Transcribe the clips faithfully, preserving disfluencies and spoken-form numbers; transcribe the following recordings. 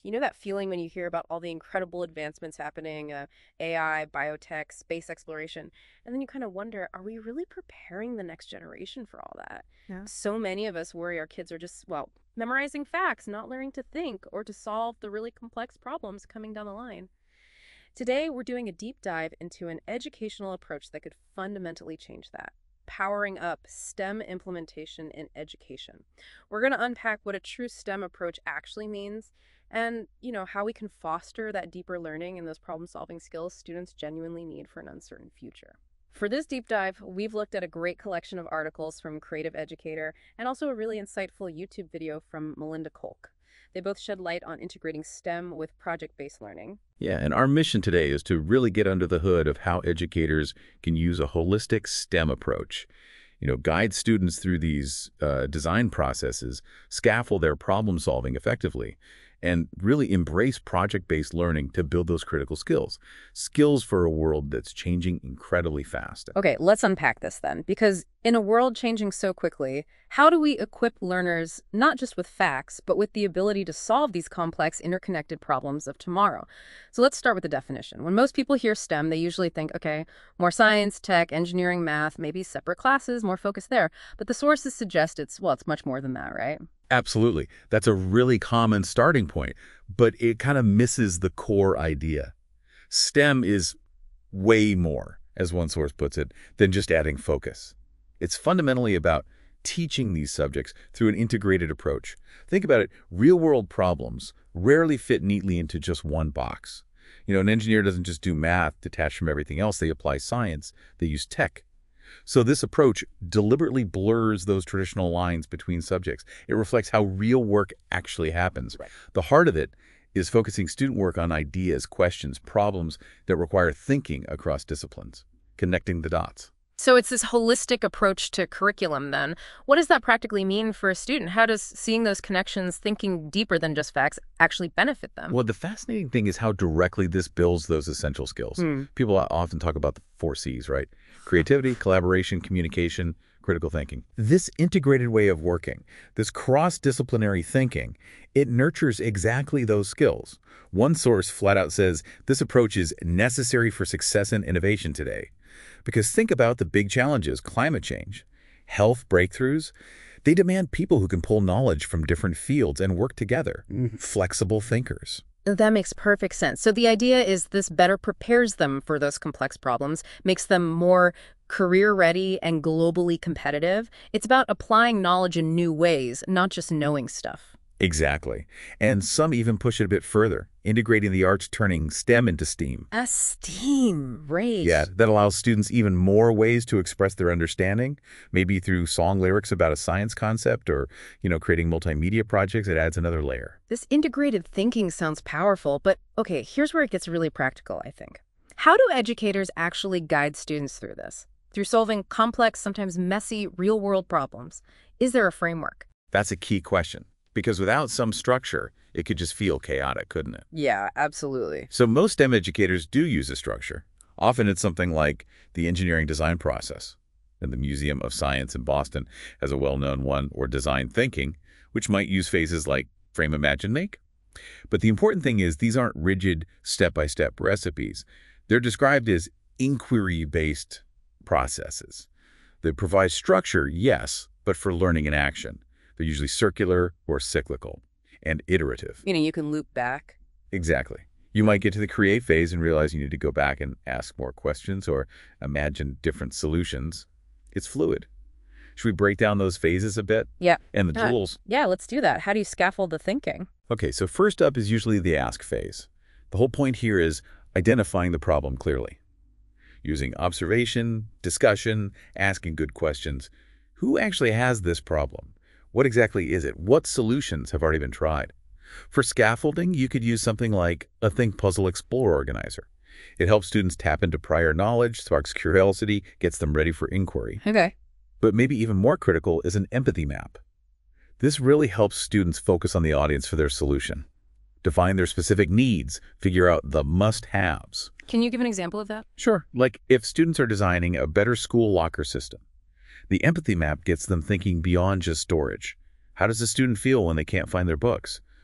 You know that feeling when you hear about all the incredible advancements happening, uh, A I, biotech, space exploration, and then you kind of wonder, are we really preparing the next generation for all that? Yeah. So many of us worry our kids are just, well, memorizing facts, not learning to think or to solve the really complex problems coming down the line. Today, we're doing a deep dive into an educational approach that could fundamentally change that. Powering up STEM implementation in education. We're going to unpack what a true STEM approach actually means and, you know, how we can foster that deeper learning and those problem-solving skills students genuinely need for an uncertain future. For this deep dive, we've looked at a great collection of articles from Creative Educator and also a really insightful YouTube video from Melinda Kolk. They both shed light on integrating STEM with project-based learning. Yeah, and our mission today is to really get under the hood of how educators can use a holistic STEM approach. You know, guide students through these uh, design processes, scaffold their problem solving effectively, and really embrace project-based learning to build those critical skills. Skills for a world that's changing incredibly fast. Okay, let's unpack this then, because in a world changing so quickly, how do we equip learners not just with facts, but with the ability to solve these complex, interconnected problems of tomorrow? So let's start with the definition. When most people hear STEM, they usually think, okay, more science, tech, engineering, math, maybe separate classes, more focus there. But the sources suggest it's, well, it's much more than that, right? Absolutely. That's a really common starting point, but it kind of misses the core idea. STEM is way more, as one source puts it, than just adding focus. It's fundamentally about teaching these subjects through an integrated approach. Think about it, real-world problems rarely fit neatly into just one box. You know, an engineer doesn't just do math detached from everything else. They apply science. They use tech. So this approach deliberately blurs those traditional lines between subjects. It reflects how real work actually happens. Right. The heart of it is focusing student work on ideas, questions, problems that require thinking across disciplines, connecting the dots. So it's this holistic approach to curriculum then. What does that practically mean for a student? How does seeing those connections, thinking deeper than just facts, actually benefit them? Well, the fascinating thing is how directly this builds those essential skills. Hmm. People often talk about the four C's, right? Creativity, collaboration, communication, critical thinking. This integrated way of working, this cross-disciplinary thinking, it nurtures exactly those skills. One source flat out says this approach is necessary for success and innovation today. Because think about the big challenges, climate change, health breakthroughs. They demand people who can pull knowledge from different fields and work together, Mhm. flexible thinkers. That makes perfect sense. So the idea is this better prepares them for those complex problems, makes them more career ready and globally competitive. It's about applying knowledge in new ways, not just knowing stuff. Exactly. And some even push it a bit further, integrating the arts, turning STEM into STEAM. A STEAM, right? Yeah, that allows students even more ways to express their understanding, maybe through song lyrics about a science concept or, you know, creating multimedia projects. It adds another layer. This integrated thinking sounds powerful, but okay, here's where it gets really practical, I think. How do educators actually guide students through this? Through solving complex, sometimes messy, real-world problems? Is there a framework? That's a key question, because without some structure, it could just feel chaotic, couldn't it? Yeah, absolutely. So most STEM educators do use a structure. Often it's something like the engineering design process. And the Museum of Science in Boston has a well-known one, or design thinking, which might use phases like frame, imagine, make. But the important thing is these aren't rigid step-by-step recipes. They're described as inquiry-based processes. They provide structure, yes, but for learning and action. They're usually circular or cyclical and iterative. You know, you can loop back. Exactly. You might get to the create phase and realize you need to go back and ask more questions or imagine different solutions. It's fluid. Should we break down those phases a bit? Yeah. And the Uh, tools? Yeah, let's do that. How do you scaffold the thinking? Okay, so first up is usually the ask phase. The whole point here is identifying the problem clearly. Using observation, discussion, asking good questions. Who actually has this problem? What exactly is it? What solutions have already been tried? For scaffolding, you could use something like a Think Puzzle Explore organizer. It helps students tap into prior knowledge, sparks curiosity, gets them ready for inquiry. Okay. But maybe even more critical is an empathy map. This really helps students focus on the audience for their solution, define their specific needs, figure out the must-haves. Can you give an example of that? Sure, like if students are designing a better school locker system, the empathy map gets them thinking beyond just storage. How does the student feel when they can't find their books?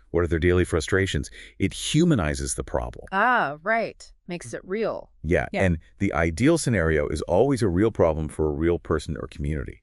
What are their daily frustrations? It humanizes the problem. Ah, right. Makes it real. Yeah, Yeah. and the ideal scenario is always a real problem for a real person or community.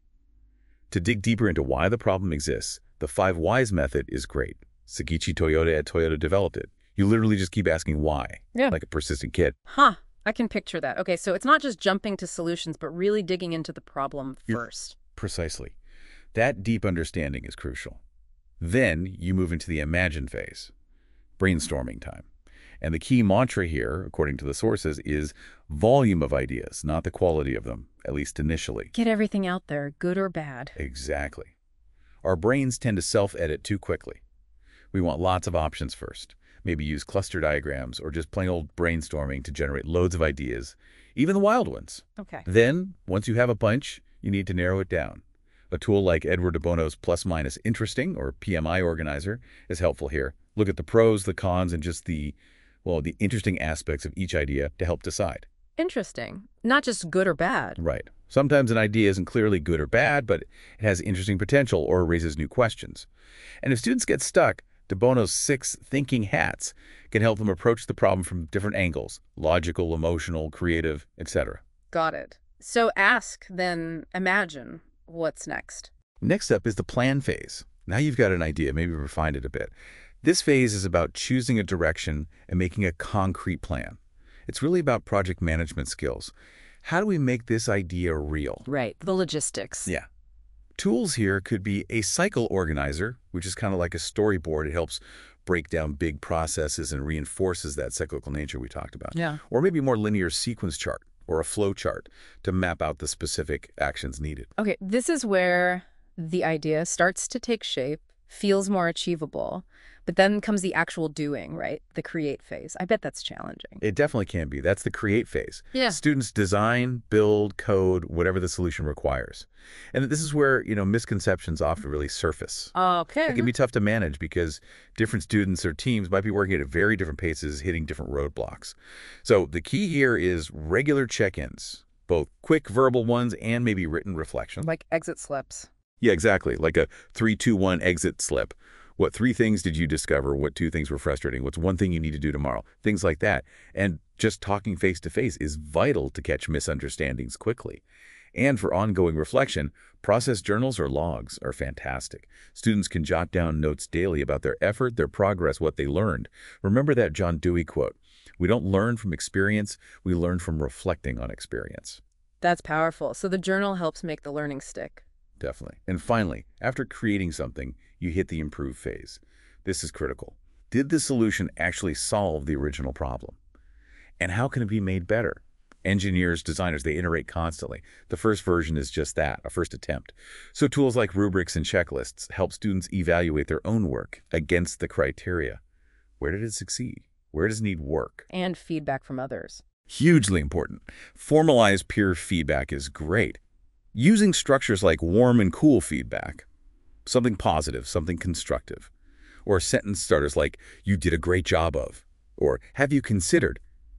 To dig deeper into why the problem exists, the five whys method is great. Sakichi Toyoda at Toyota developed it. You literally just keep asking why, Yeah. like a persistent kid. Huh. I can picture that. Okay, so it's not just jumping to solutions, but really digging into the problem You're- first. Precisely. That deep understanding is crucial. Then you move into the imagine phase, brainstorming time. And the key mantra here, according to the sources, is volume of ideas, not the quality of them, at least initially. Get everything out there, good or bad. Exactly. Our brains tend to self-edit too quickly. We want lots of options first. Maybe use cluster diagrams or just plain old brainstorming to generate loads of ideas, even the wild ones. Okay. Then, once you have a bunch, you need to narrow it down. A tool like Edward de Bono's Plus Minus Interesting, or P M I organizer, is helpful here. Look at the pros, the cons, and just the, well, the interesting aspects of each idea to help decide. Interesting. Not just good or bad. Right. Sometimes an idea isn't clearly good or bad, but it has interesting potential or raises new questions. And if students get stuck, de Bono's six thinking hats can help them approach the problem from different angles: logical, emotional, creative, et cetera. Got it. So ask, then imagine. What's next? Next up is the plan phase. Now you've got an idea, maybe refined it a bit. This phase is about choosing a direction and making a concrete plan. It's really about project management skills. How do we make this idea real? Right. The logistics. Yeah. Tools here could be a cycle organizer, which is kind of like a storyboard. It helps break down big processes and reinforces that cyclical nature we talked about. Yeah. Or maybe a more linear sequence chart or a flow chart to map out the specific actions needed. Okay, this is where the idea starts to take shape, feels more achievable, but then comes the actual doing, right? The create phase. I bet that's challenging. It definitely can be. That's the create phase. Yeah. Students design, build, code, whatever the solution requires. And this is where, you know, misconceptions often really surface. Okay. It can be tough to manage because different students or teams might be working at very different paces, hitting different roadblocks. So the key here is regular check-ins, both quick verbal ones and maybe written reflection. Like exit slips. Yeah, exactly. Like a three, two, one exit slip. What three things did you discover? What two things were frustrating? What's one thing you need to do tomorrow? Things like that. And just talking face-to-face is vital to catch misunderstandings quickly. And for ongoing reflection, process journals or logs are fantastic. Students can jot down notes daily about their effort, their progress, what they learned. Remember that John Dewey quote, "We don't learn from experience, we learn from reflecting on experience." That's powerful. So the journal helps make the learning stick. Definitely. And finally, after creating something, you hit the improve phase. This is critical. Did the solution actually solve the original problem? And how can it be made better? Engineers, designers, they iterate constantly. The first version is just that, a first attempt. So tools like rubrics and checklists help students evaluate their own work against the criteria. Where did it succeed? Where does it need work? And feedback from others. Hugely important. Formalized peer feedback is great. Using structures like warm and cool feedback, something positive, something constructive, or sentence starters like, "You did a great job of," or "Have you considered?"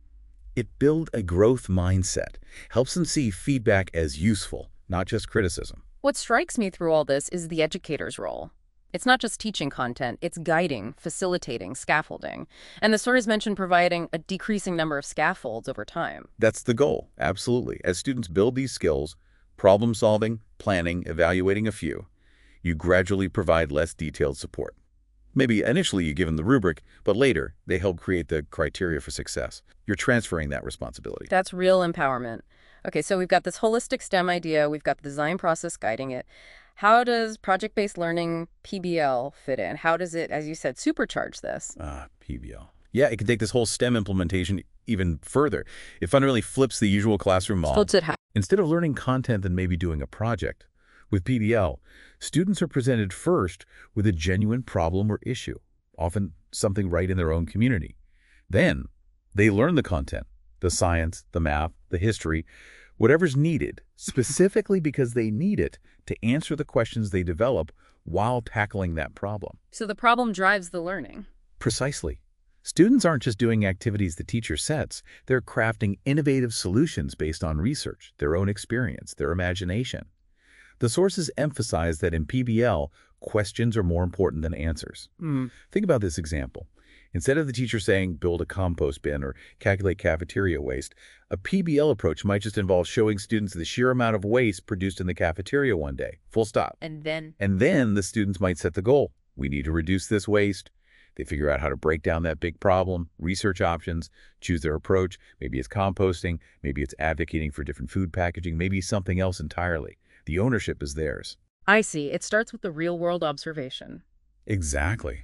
It builds a growth mindset, helps them see feedback as useful, not just criticism. What strikes me through all this is the educator's role. It's not just teaching content, it's guiding, facilitating, scaffolding. And the stories mentioned providing a decreasing number of scaffolds over time. That's the goal, absolutely. As students build these skills, problem solving, planning, evaluating a few, you gradually provide less detailed support. Maybe initially you give them the rubric, but later they help create the criteria for success. You're transferring that responsibility. That's real empowerment. Okay, so we've got this holistic STEM idea, we've got the design process guiding it. How does project-based learning, P B L, fit in? How does it, as you said, supercharge this? Ah, P B L. Yeah, it can take this whole STEM implementation even further. It fundamentally flips the usual classroom model. Flips it how? Instead of learning content and maybe doing a project, with P B L, students are presented first with a genuine problem or issue, often something right in their own community. Then, they learn the content, the science, the math, the history, whatever's needed, specifically because they need it to answer the questions they develop while tackling that problem. So the problem drives the learning. Precisely. Students aren't just doing activities the teacher sets, they're crafting innovative solutions based on research, their own experience, their imagination. The sources emphasize that in P B L, questions are more important than answers. Mm. Think about this example. Instead of the teacher saying, build a compost bin or calculate cafeteria waste, a P B L approach might just involve showing students the sheer amount of waste produced in the cafeteria one day. Full stop. And then? And then the students might set the goal. We need to reduce this waste. They figure out how to break down that big problem, research options, choose their approach. Maybe it's composting, maybe it's advocating for different food packaging, maybe something else entirely. The ownership is theirs. I see. It starts with the real-world observation. Exactly.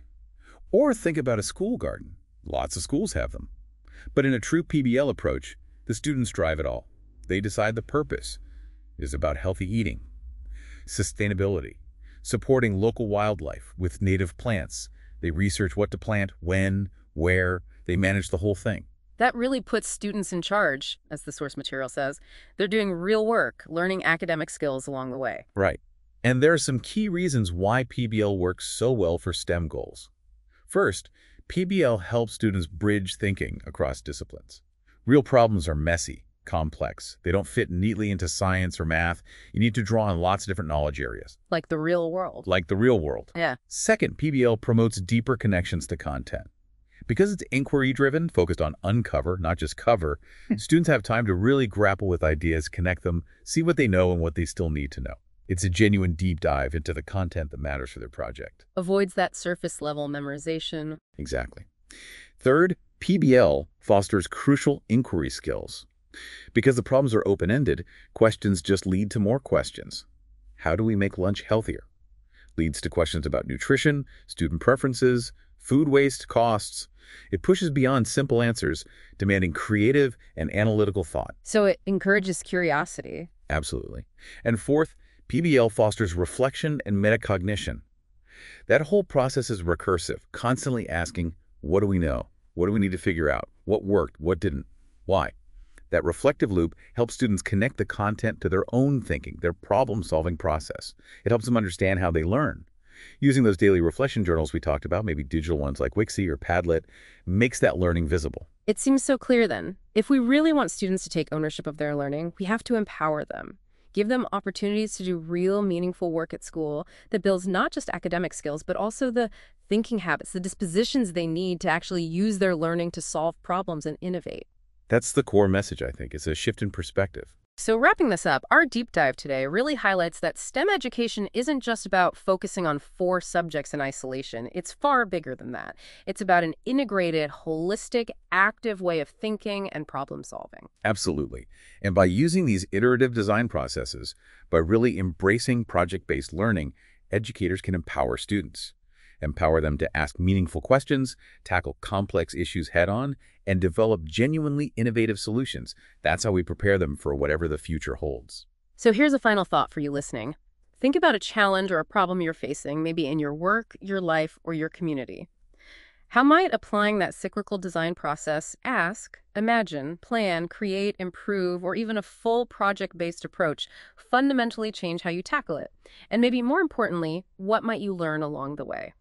Or think about a school garden. Lots of schools have them. But in a true P B L approach, the students drive it all. They decide the purpose is about healthy eating, sustainability, supporting local wildlife with native plants. They research what to plant, when, where. They manage the whole thing. That really puts students in charge, as the source material says. They're doing real work, learning academic skills along the way. Right. And there are some key reasons why P B L works so well for STEM goals. First, P B L helps students bridge thinking across disciplines. Real problems are messy, complex. They don't fit neatly into science or math. You need to draw on lots of different knowledge areas. Like the real world. Like the real world. Yeah. Second, P B L promotes deeper connections to content. Because it's inquiry-driven, focused on uncover, not just cover, students have time to really grapple with ideas, connect them, see what they know and what they still need to know. It's a genuine deep dive into the content that matters for their project. Avoids that surface-level memorization. Exactly. Third, P B L fosters crucial inquiry skills. Because the problems are open-ended, questions just lead to more questions. How do we make lunch healthier? Leads to questions about nutrition, student preferences, food waste, costs. It pushes beyond simple answers, demanding creative and analytical thought. So it encourages curiosity. Absolutely. And fourth, P B L fosters reflection and metacognition. That whole process is recursive, constantly asking, what do we know? What do we need to figure out? What worked? What didn't? Why? That reflective loop helps students connect the content to their own thinking, their problem-solving process. It helps them understand how they learn. Using those daily reflection journals we talked about, maybe digital ones like Wixie or Padlet, makes that learning visible. It seems so clear then. If we really want students to take ownership of their learning, we have to empower them. Give them opportunities to do real, meaningful work at school that builds not just academic skills, but also the thinking habits, the dispositions they need to actually use their learning to solve problems and innovate. That's the core message, I think. It's a shift in perspective. So wrapping this up, our deep dive today really highlights that STEM education isn't just about focusing on four subjects in isolation. It's far bigger than that. It's about an integrated, holistic, active way of thinking and problem solving. Absolutely. And by using these iterative design processes, by really embracing project-based learning, educators can empower students. Empower them to ask meaningful questions, tackle complex issues head-on, and develop genuinely innovative solutions. That's how we prepare them for whatever the future holds. So here's a final thought for you listening. Think about a challenge or a problem you're facing, maybe in your work, your life, or your community. How might applying that cyclical design process, ask, imagine, plan, create, improve, or even a full project-based approach fundamentally change how you tackle it? And maybe more importantly, what might you learn along the way?